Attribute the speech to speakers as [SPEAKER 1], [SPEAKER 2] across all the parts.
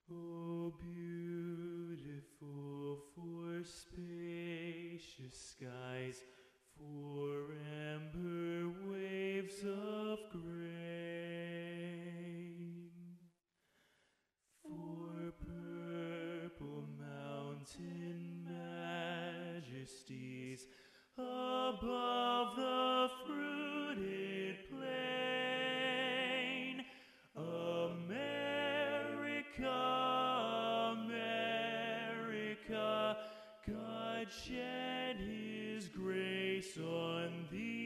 [SPEAKER 1] Oh, beautiful for spacious skies, for amber waves of grain, for purple mountain majesties above the fruited plain. America, America, God shed his grace on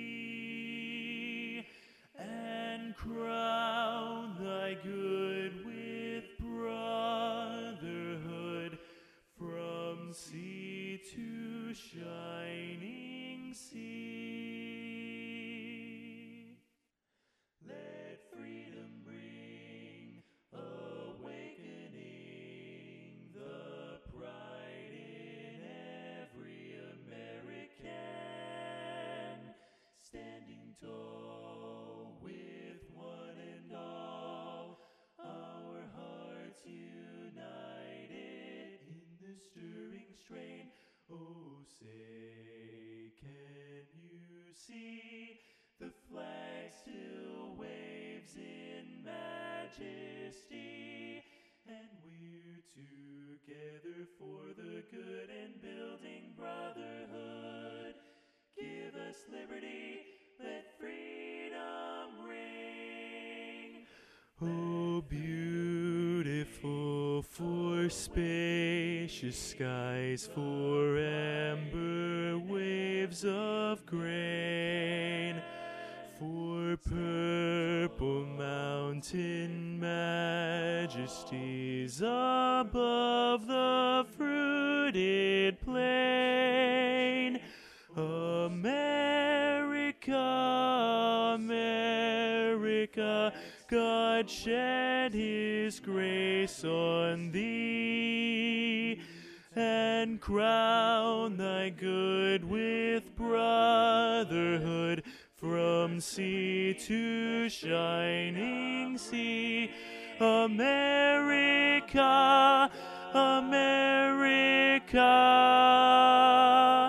[SPEAKER 1] thee, and crown thy good with brotherhood from sea to shining sea. Let freedom bring awakening, the pride in every American, standing tall with one and all, our hearts united in the stirring strain. Oh, say, can you see the flag still waves in majesty? And we're together for the good and building brotherhood. Give us liberty, let freedom ring. Oh, beautiful for spacious skies, for amber waves of grain, for purple mountain majesties above the fruited plain. America, America, God shed his grace on thee, and crown thy good with brotherhood from sea to shining sea. America, America.